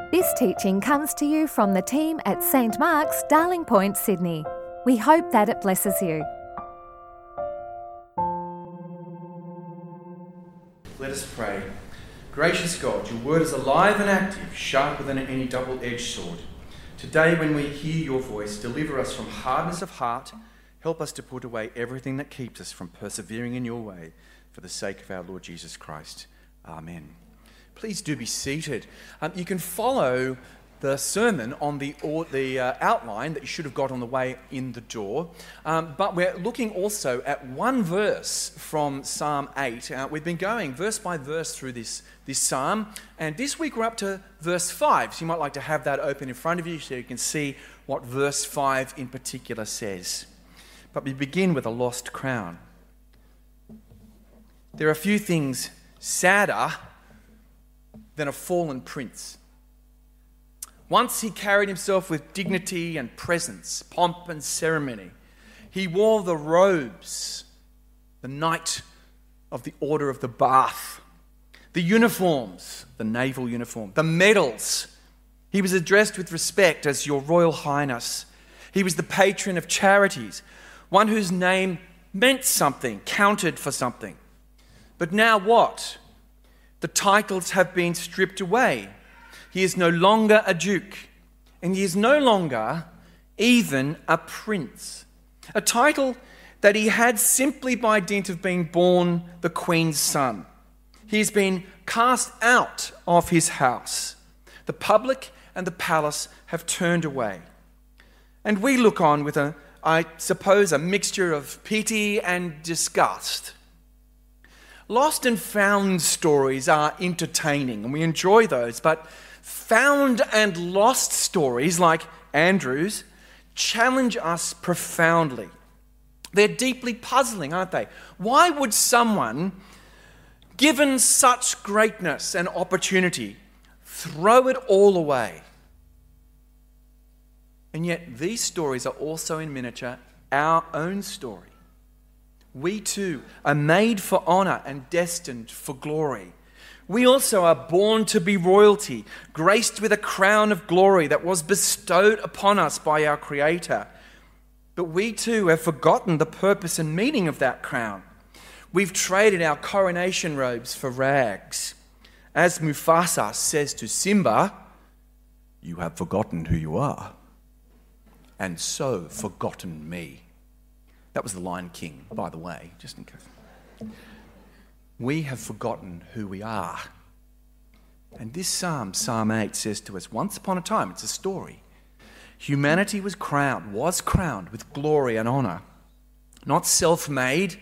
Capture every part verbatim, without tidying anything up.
This teaching comes to you from the team at Saint Mark's, Darling Point, Sydney. We hope that it blesses you. Let us pray. Gracious God, your word is alive and active, sharper than any double-edged sword. Today, when we hear your voice, deliver us from hardness of heart. Help us to put away everything that keeps us from persevering in your way for the sake of our Lord Jesus Christ. Amen. Please do be seated. Um, you can follow the sermon on the, or the uh, outline that you should have got on the way in the door. Um, but we're looking also at one verse from Psalm eight. Uh, we've been going verse by verse through this, this psalm. And this week we're up to verse five. So you might like to have that open in front of you so you can see what verse five in particular says. But we begin with a lost crown. There are a few things sadder than a fallen prince. Once he carried himself with dignity and presence, pomp and ceremony. He wore the robes, the Knight of the Order of the Bath, the uniforms, the naval uniform, the medals. He was addressed with respect as Your Royal Highness. He was the patron of charities, one whose name meant something, counted for something. But now what? The titles have been stripped away. He is no longer a duke, and he is no longer even a prince. A title that he had simply by dint of being born the Queen's son. He has been cast out of his house. The public and the palace have turned away. And we look on with, a, I suppose, a mixture of pity and disgust. Lost and found stories are entertaining, and we enjoy those, but found and lost stories, like Andrew's, challenge us profoundly. They're deeply puzzling, aren't they? Why would someone, given such greatness and opportunity, throw it all away? And yet these stories are also in miniature our own story. We too are made for honour and destined for glory. We also are born to be royalty, graced with a crown of glory that was bestowed upon us by our Creator. But we too have forgotten the purpose and meaning of that crown. We've traded our coronation robes for rags. As Mufasa says to Simba, "You have forgotten who you are, and so forgotten me." That was the Lion King, by the way, just in case. We have forgotten who we are. And this psalm, Psalm eight, says to us, once upon a time, it's a story, humanity was crowned, was crowned with glory and honour. Not self-made,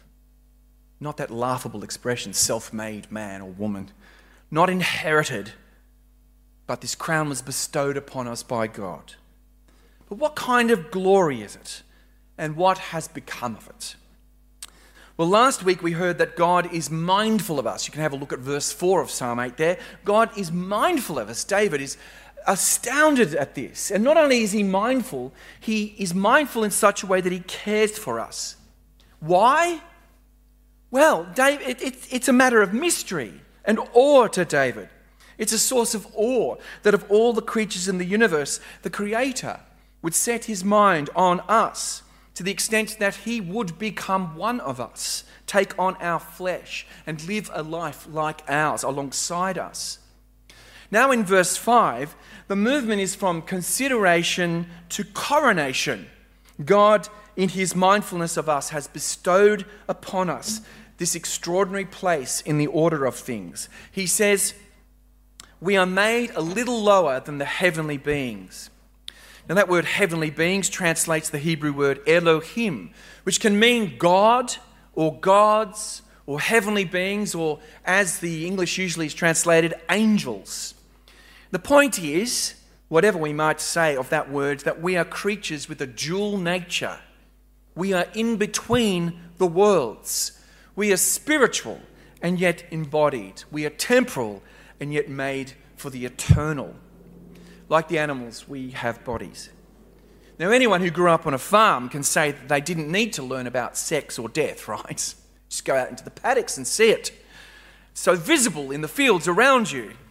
not that laughable expression, self-made man or woman. Not inherited, but this crown was bestowed upon us by God. But what kind of glory is it? And what has become of it? Well, last week we heard that God is mindful of us. You can have a look at verse four of Psalm eight there. God is mindful of us. David is astounded at this. And not only is he mindful, he is mindful in such a way that he cares for us. Why? Well, Dave, it, it, it's a matter of mystery and awe to David. It's a source of awe that of all the creatures in the universe, the Creator would set his mind on us, to the extent that he would become one of us, take on our flesh, and live a life like ours alongside us. Now in verse five, the movement is from consideration to coronation. God, in his mindfulness of us, has bestowed upon us this extraordinary place in the order of things. He says, we are made a little lower than the heavenly beings. Now that word heavenly beings translates the Hebrew word Elohim, which can mean God or gods or heavenly beings, or as the English usually is translated, angels. The point is, whatever we might say of that word, that we are creatures with a dual nature. We are in between the worlds. We are spiritual and yet embodied. We are temporal and yet made for the eternal. Like the animals, we have bodies. Now, anyone who grew up on a farm can say that they didn't need to learn about sex or death, right? Just go out into the paddocks and see it. So visible in the fields around you.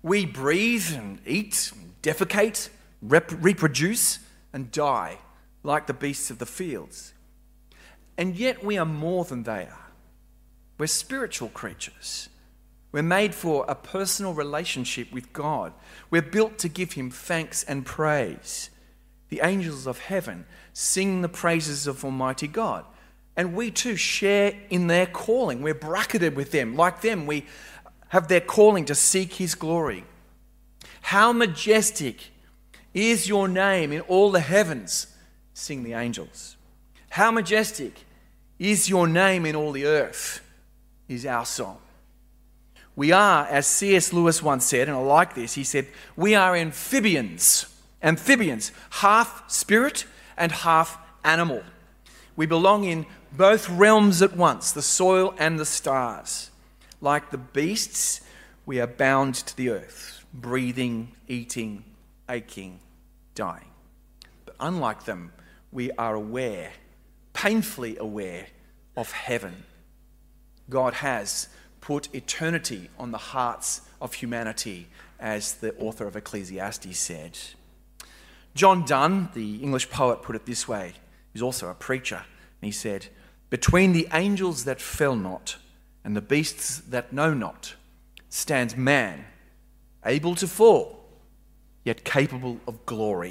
We breathe and eat, and defecate, rep- reproduce and die like the beasts of the fields. And yet we are more than they are. We're spiritual creatures. We're made for a personal relationship with God. We're built to give him thanks and praise. The angels of heaven sing the praises of Almighty God. And we too share in their calling. We're bracketed with them. Like them, we have their calling to seek his glory. How majestic is your name in all the heavens, sing the angels. How majestic is your name in all the earth, is our song. We are, as C S Lewis once said, and I like this, he said, we are amphibians, amphibians, half spirit and half animal. We belong in both realms at once, the soil and the stars. Like the beasts, we are bound to the earth, breathing, eating, aching, dying. But unlike them, we are aware, painfully aware of heaven. God has put eternity on the hearts of humanity, as the author of Ecclesiastes said. John Donne, the English poet, put it this way. He's also a preacher. And he said, between the angels that fell not and the beasts that know not stands man, able to fall, yet capable of glory.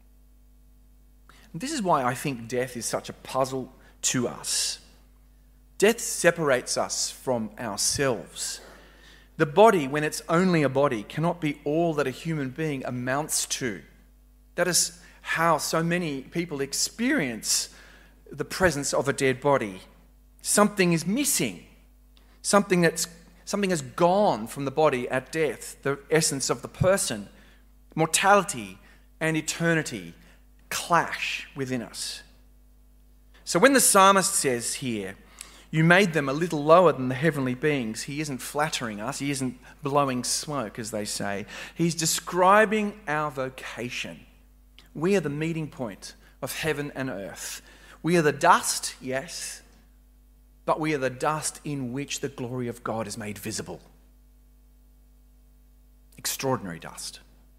And this is why I think death is such a puzzle to us. Death separates us from ourselves. The body, when it's only a body, cannot be all that a human being amounts to. That is how so many people experience the presence of a dead body. Something is missing. Something that's something has gone from the body at death. The essence of the person. Mortality and eternity clash within us. So when the psalmist says here, you made them a little lower than the heavenly beings, he isn't flattering us, he isn't blowing smoke, as they say. He's describing our vocation. We are the meeting point of heaven and earth. We are the dust, yes, but we are the dust in which the glory of God is made visible. Extraordinary dust.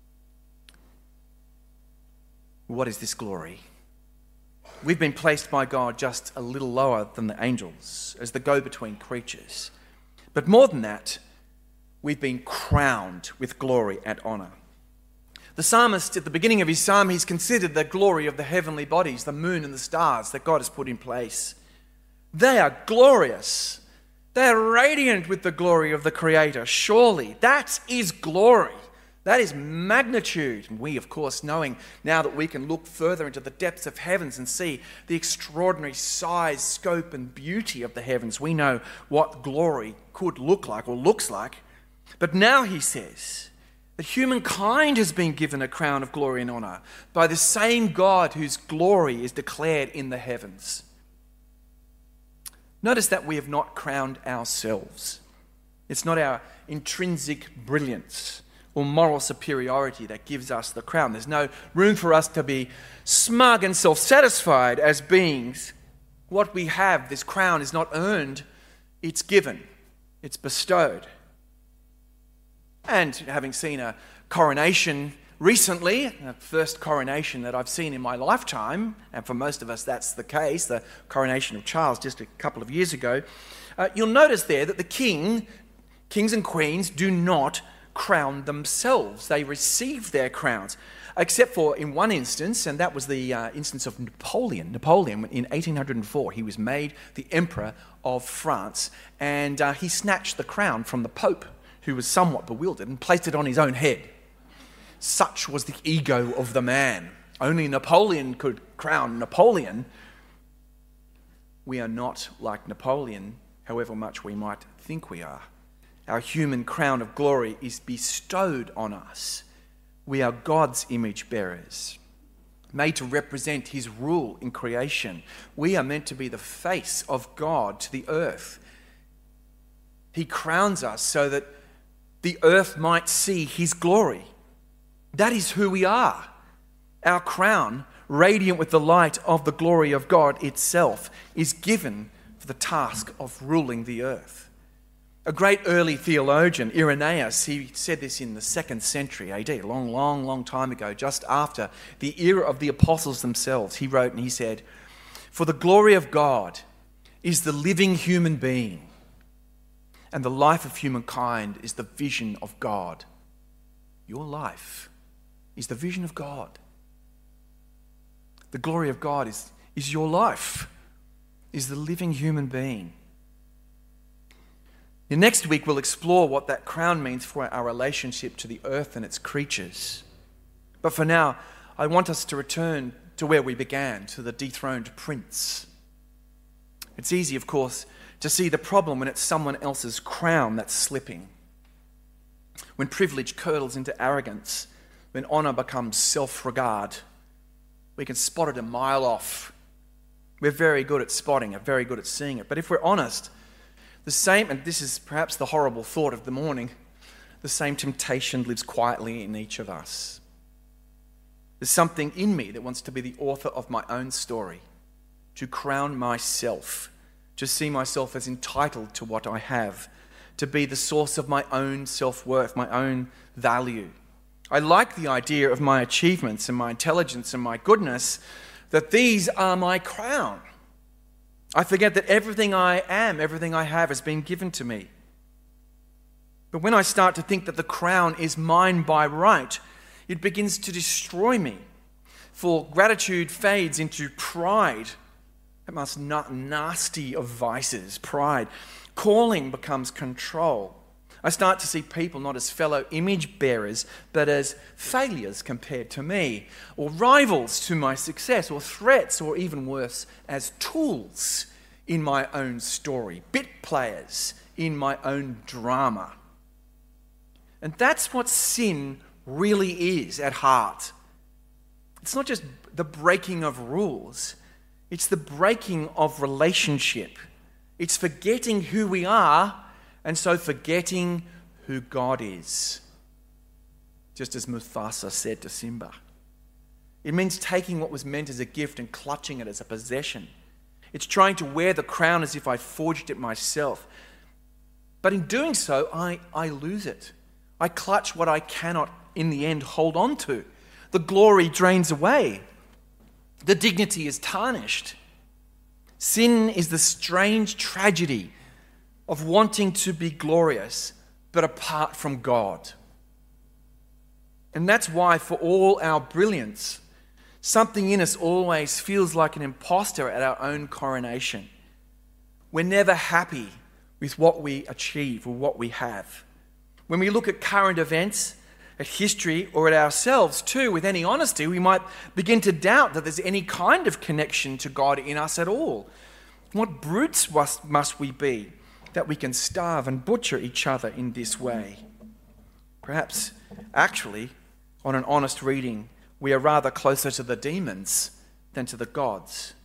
What is this glory? We've been placed by God just a little lower than the angels, as the go-between creatures. But more than that, we've been crowned with glory and honour. The psalmist, at the beginning of his psalm, he's considered the glory of the heavenly bodies, the moon and the stars that God has put in place. They are glorious. They are radiant with the glory of the Creator. Surely that is glory. That is magnitude. And we, of course, knowing now that we can look further into the depths of heavens and see the extraordinary size, scope, and beauty of the heavens, we know what glory could look like or looks like. But now he says that humankind has been given a crown of glory and honour by the same God whose glory is declared in the heavens. Notice that we have not crowned ourselves. It's not our intrinsic brilliance or moral superiority that gives us the crown. There's no room for us to be smug and self-satisfied as beings. What we have, this crown, is not earned, it's given, it's bestowed. And having seen a coronation recently, the first coronation that I've seen in my lifetime, and for most of us that's the case, the coronation of Charles just a couple of years ago, uh, you'll notice there that the king, kings and queens do not crown themselves. They receive their crowns, except for in one instance, and that was the uh, instance of Napoleon. Napoleon, in eighteen oh four, he was made the Emperor of France, and uh, he snatched the crown from the Pope, who was somewhat bewildered, and placed it on his own head. Such was the ego of the man. Only Napoleon could crown Napoleon. We are not like Napoleon, however much we might think we are. Our human crown of glory is bestowed on us. We are God's image bearers, made to represent his rule in creation. We are meant to be the face of God to the earth. He crowns us so that the earth might see his glory. That is who we are. Our crown, radiant with the light of the glory of God itself, is given for the task of ruling the earth. A great early theologian, Irenaeus, he said this in the second century A D, a long, long, long time ago, just after the era of the apostles themselves. He wrote and he said, "For the glory of God is the living human being, and the life of humankind is the vision of God." Your life is the vision of God. The glory of God is, is your life, is the living human being. And next week we'll explore what that crown means for our relationship to the earth and its creatures. But for now, I want us to return to where we began, to the dethroned prince. It's easy, of course, to see the problem when it's someone else's crown that's slipping. When privilege curdles into arrogance, when honour becomes self-regard, we can spot it a mile off. We're very good at spotting it, very good at seeing it. But if we're honest, the same, and this is perhaps the horrible thought of the morning, the same temptation lives quietly in each of us. There's something in me that wants to be the author of my own story, to crown myself, to see myself as entitled to what I have, to be the source of my own self-worth, my own value. I like the idea of my achievements and my intelligence and my goodness, that these are my crown. I forget that everything I am, everything I have has been given to me. But when I start to think that the crown is mine by right, it begins to destroy me. For gratitude fades into pride. That most nasty of vices, pride. Calling becomes control. I start to see people not as fellow image bearers, but as failures compared to me, or rivals to my success, or threats, or even worse, as tools in my own story, bit players in my own drama. And that's what sin really is at heart. It's not just the breaking of rules, it's the breaking of relationship. It's forgetting who we are, and so forgetting who God is. Just as Mufasa said to Simba. It means taking what was meant as a gift and clutching it as a possession. It's trying to wear the crown as if I forged it myself. But in doing so, I, I lose it. I clutch what I cannot, in the end, hold on to. The glory drains away. The dignity is tarnished. Sin is the strange tragedy of wanting to be glorious, but apart from God. And that's why, for all our brilliance, something in us always feels like an imposter at our own coronation. We're never happy with what we achieve or what we have. When we look at current events, at history, or at ourselves too, with any honesty, we might begin to doubt that there's any kind of connection to God in us at all. What brutes must, must we be that we can starve and butcher each other in this way? Perhaps, actually, on an honest reading, we are rather closer to the demons than to the gods.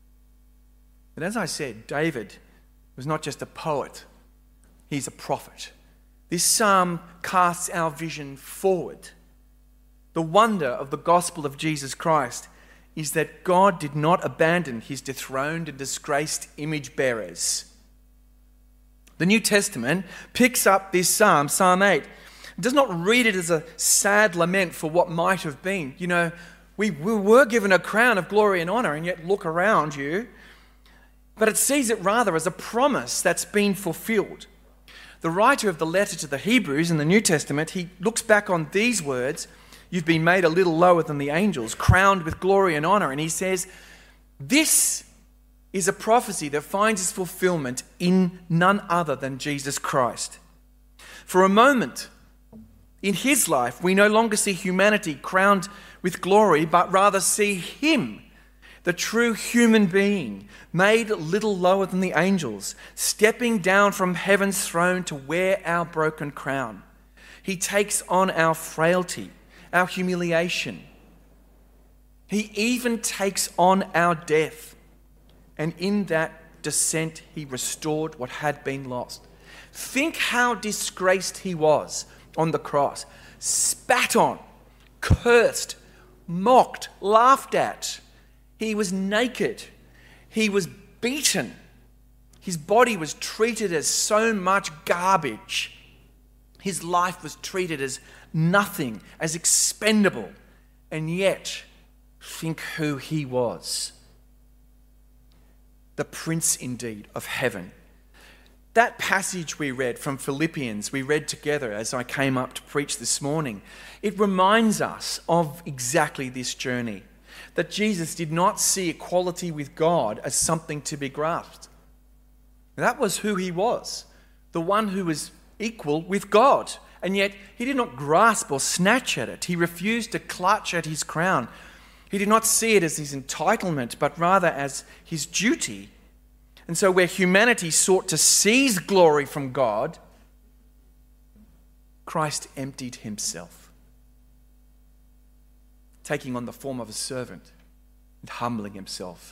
But as I said, David was not just a poet, he's a prophet. This psalm casts our vision forward. The wonder of the gospel of Jesus Christ is that God did not abandon his dethroned and disgraced image bearers. The New Testament picks up this psalm, Psalm eight. It does not read it as a sad lament for what might have been. You know, we, we were given a crown of glory and honor, and yet look around you. But it sees it rather as a promise that's been fulfilled. The writer of the letter to the Hebrews in the New Testament, he looks back on these words, "You've been made a little lower than the angels, crowned with glory and honor." And he says, this is a prophecy that finds its fulfillment in none other than Jesus Christ. For a moment, in his life, we no longer see humanity crowned with glory, but rather see him, the true human being, made a little lower than the angels, stepping down from heaven's throne to wear our broken crown. He takes on our frailty, our humiliation. He even takes on our death. And in that descent, he restored what had been lost. Think how disgraced he was on the cross. Spat on, cursed, mocked, laughed at. He was naked. He was beaten. His body was treated as so much garbage. His life was treated as nothing, as expendable. And yet, think who he was. The Prince indeed of heaven. That passage we read from Philippians, we read together as I came up to preach this morning, it reminds us of exactly this journey. That Jesus did not see equality with God as something to be grasped. That was who he was, the one who was equal with God. And yet he did not grasp or snatch at it. He refused to clutch at his crown. He did not see it as his entitlement, but rather as his duty. And so where humanity sought to seize glory from God, Christ emptied himself, taking on the form of a servant and humbling himself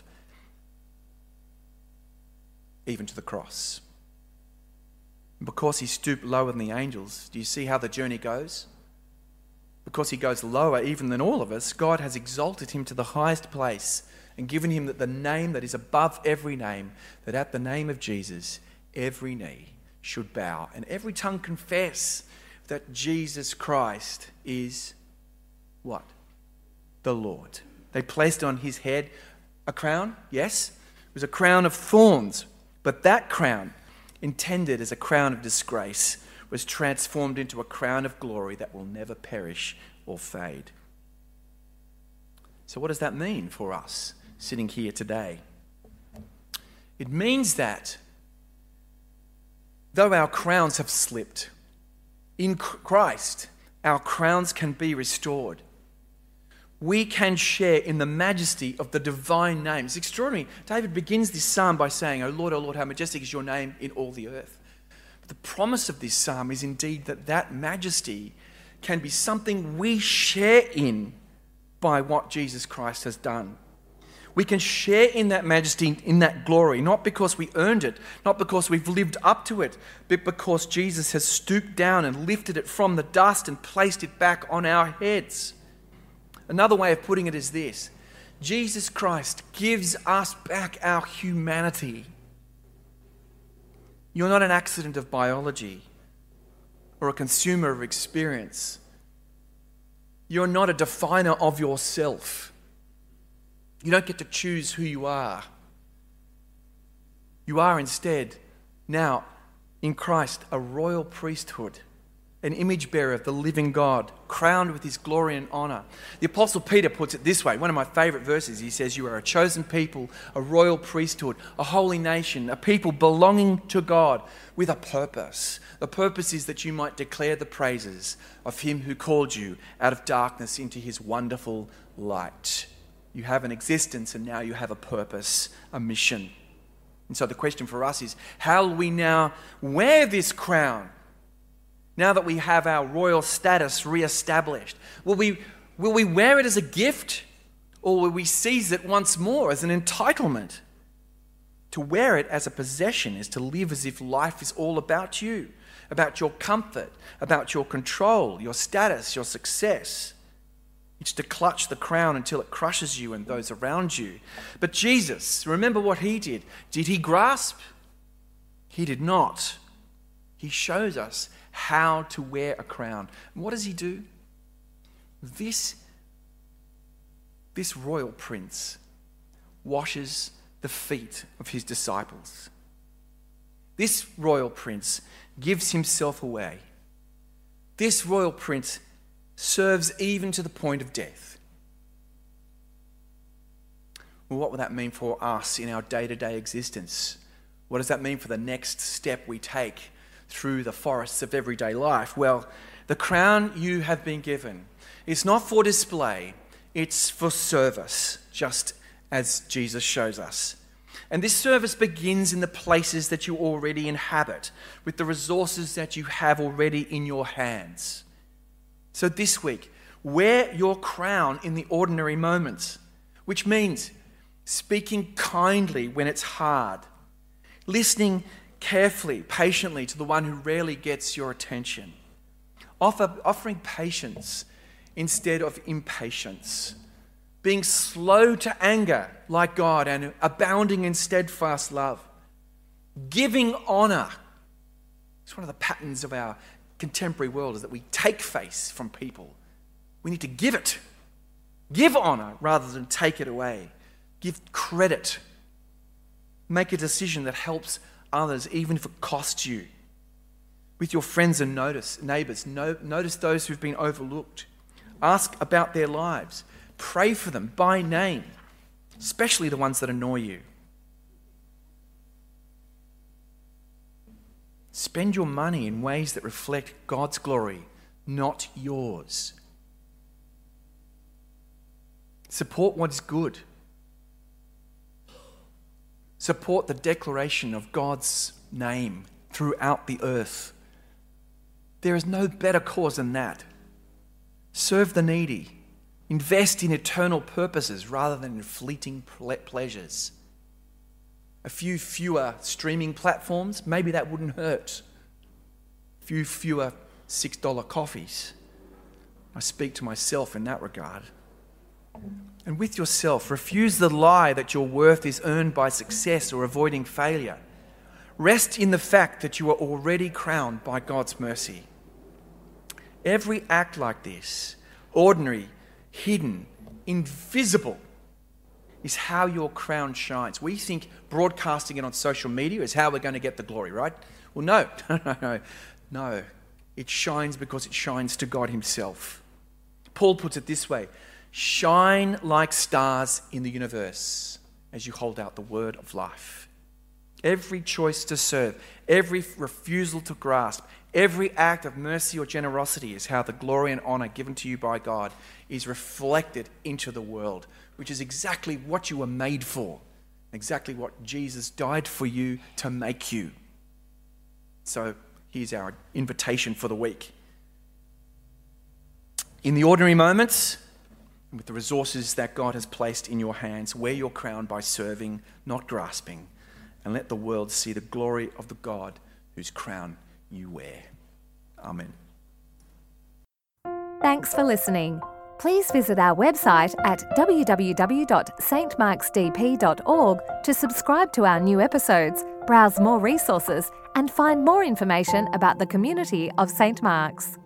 even to the cross. Because he stooped lower than the angels, do you see how the journey goes? Because he goes lower even than all of us, God has exalted him to the highest place and given him the name that is above every name, that at the name of Jesus, every knee should bow and every tongue confess that Jesus Christ is what? The Lord. They placed on his head a crown, yes, it was a crown of thorns, but that crown, intended as a crown of disgrace, was transformed into a crown of glory that will never perish or fade. So what does that mean for us sitting here today? It means that though our crowns have slipped, in Christ our crowns can be restored. We can share in the majesty of the divine name. It's extraordinary. David begins this psalm by saying, "O Lord, O Lord, how majestic is your name in all the earth." But the promise of this psalm is indeed that that majesty can be something we share in by what Jesus Christ has done. We can share in that majesty, in that glory, not because we earned it, not because we've lived up to it, but because Jesus has stooped down and lifted it from the dust and placed it back on our heads. Another way of putting it is this: Jesus Christ gives us back our humanity. You're not an accident of biology or a consumer of experience. You're not a definer of yourself. You don't get to choose who you are. You are instead now in Christ a royal priesthood, an image bearer of the living God, crowned with his glory and honor. The Apostle Peter puts it this way, one of my favorite verses. He says, "You are a chosen people, a royal priesthood, a holy nation, a people belonging to God with a purpose. The purpose is that you might declare the praises of him who called you out of darkness into his wonderful light." You have an existence and now you have a purpose, a mission. And so the question for us is, how will we now wear this crown? Now that we have our royal status re-established, will we, will we wear it as a gift, or will we seize it once more as an entitlement? To wear it as a possession is to live as if life is all about you, about your comfort, about your control, your status, your success. It's to clutch the crown until it crushes you and those around you. But Jesus, remember what he did. Did he grasp? He did not. He shows us how to wear a crown. And what does he do? This, this royal prince washes the feet of his disciples. This royal prince gives himself away. This royal prince serves even to the point of death. Well, what will that mean for us in our day-to-day existence? What does that mean for the next step we take through the forests of everyday life? Well, the crown you have been given is not for display, it's for service, just as Jesus shows us. And this service begins in the places that you already inhabit, with the resources that you have already in your hands. So this week, wear your crown in the ordinary moments, which means speaking kindly when it's hard, listening carefully, patiently to the one who rarely gets your attention, Offer, offering patience instead of impatience, being slow to anger like God and abounding in steadfast love, Giving honour. It's one of the patterns of our contemporary world is that we take face from people. We need to give it. Give honour rather than take it away. Give credit. Make a decision that helps others even if it costs you. With your friends and notice, neighbours, no, notice those who've been overlooked. Ask about their lives. Pray for them by name, especially the ones that annoy you. Spend your money in ways that reflect God's glory, not yours. Support what is good. Support the declaration of God's name throughout the earth. There is no better cause than that. Serve the needy. Invest in eternal purposes rather than in fleeting pleasures. A few fewer streaming platforms, maybe that wouldn't hurt. A few fewer six dollar coffees. I speak to myself in that regard. And with yourself, refuse the lie that your worth is earned by success or avoiding failure. Rest in the fact that you are already crowned by God's mercy. Every act like this, ordinary, hidden, invisible, is how your crown shines. We think broadcasting it on social media is how we're going to get the glory, right? Well, no, no, no, no. No, it shines because it shines to God himself. Paul puts it this way: shine like stars in the universe as you hold out the word of life. Every choice to serve, every refusal to grasp, every act of mercy or generosity is how the glory and honour given to you by God is reflected into the world, which is exactly what you were made for, exactly what Jesus died for you to make you. So here's our invitation for the week. In the ordinary moments, with the resources that God has placed in your hands, wear your crown by serving, not grasping, and let the world see the glory of the God whose crown you wear. Amen. Thanks for listening. Please visit our website at w w w dot s t marks d p dot org to subscribe to our new episodes, browse more resources, and find more information about the community of Saint Mark's.